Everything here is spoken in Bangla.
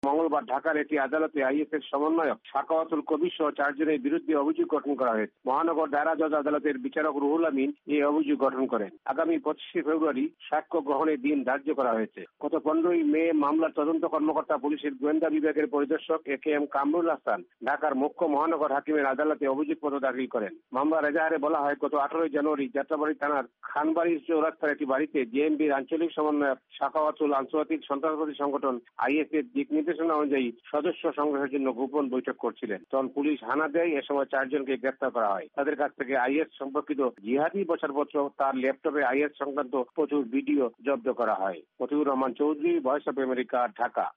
মঙ্গলবার ঢাকার একটি আদালতে আইএসের সমন্বয়ক সাখাওয়াতুল কবির সহ 4 জনের বিরুদ্ধে অভিযোগ গঠন করা হয়েছে। মহানগর দায়রা জজ আদালতের বিচারক রুহুল আমিন এই অভিযোগ গঠন করেন। আগামী 25 ফেব্রুয়ারি সাক্ষ্য গ্রহণের দিন ধার্য করা হয়েছে। গত 15 মে মামলার তদন্ত কর্মকর্তা পুলিশের গোয়েন্দা বিভাগের পরিদর্শক একেএম কামরুল হাসান ঢাকার মুখ্য মহানগর হাকিমের আদালতে অভিযোগপত্র দাখিল করেন। মামলার এজাহারে বলা হয়, গত 18 জানুয়ারি যাত্রাবাড়ী থানার খানবাড়ি চৌরাস্তার একটি বাড়িতে জেএমবির আঞ্চলিক সমন্বয়ক সাখাওয়াতুল আন্তর্জাতিক সন্ত্রাসবাদী সংগঠন আইএস এর দিক নির্দেশনা অনুযায়ী সদস্য সংগ্রহের জন্য গোপন বৈঠক করছিলেন। তখন পুলিশ হানা দেয়। এ সময় 4 জনকে গ্রেফতার করা হয়। তাদের কাছ থেকে আইএস সম্পর্কিত জিহাদি প্রচারপত্র, তার ল্যাপটপে আইএস সংক্রান্ত প্রচুর ভিডিও জব্দ করা হয়। Motiur Rahman Chowdhury, voice of America, Dhaka.